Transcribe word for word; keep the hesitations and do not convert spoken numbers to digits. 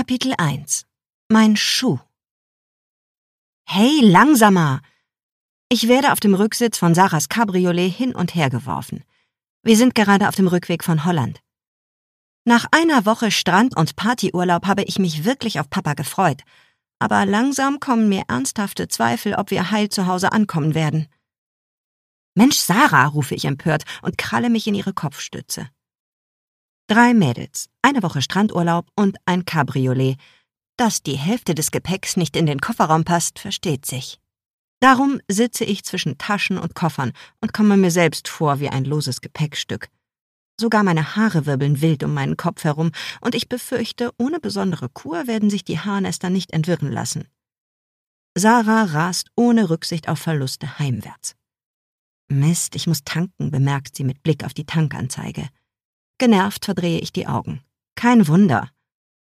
Kapitel eins. Mein Schuh. Hey, langsamer! Ich werde auf dem Rücksitz von Sarahs Cabriolet hin und her geworfen. Wir sind gerade auf dem Rückweg von Holland. Nach einer Woche Strand- und Partyurlaub habe ich mich wirklich auf Papa gefreut. Aber langsam kommen mir ernsthafte Zweifel, ob wir heil zu Hause ankommen werden. »Mensch, Sarah«, rufe ich empört und kralle mich in ihre Kopfstütze. Drei Mädels, eine Woche Strandurlaub und ein Cabriolet. Dass die Hälfte des Gepäcks nicht in den Kofferraum passt, versteht sich. Darum sitze ich zwischen Taschen und Koffern und komme mir selbst vor wie ein loses Gepäckstück. Sogar meine Haare wirbeln wild um meinen Kopf herum und ich befürchte, ohne besondere Kur werden sich die Haarnester nicht entwirren lassen. Sarah rast ohne Rücksicht auf Verluste heimwärts. Mist, ich muss tanken, bemerkt sie mit Blick auf die Tankanzeige. Genervt verdrehe ich die Augen. Kein Wunder.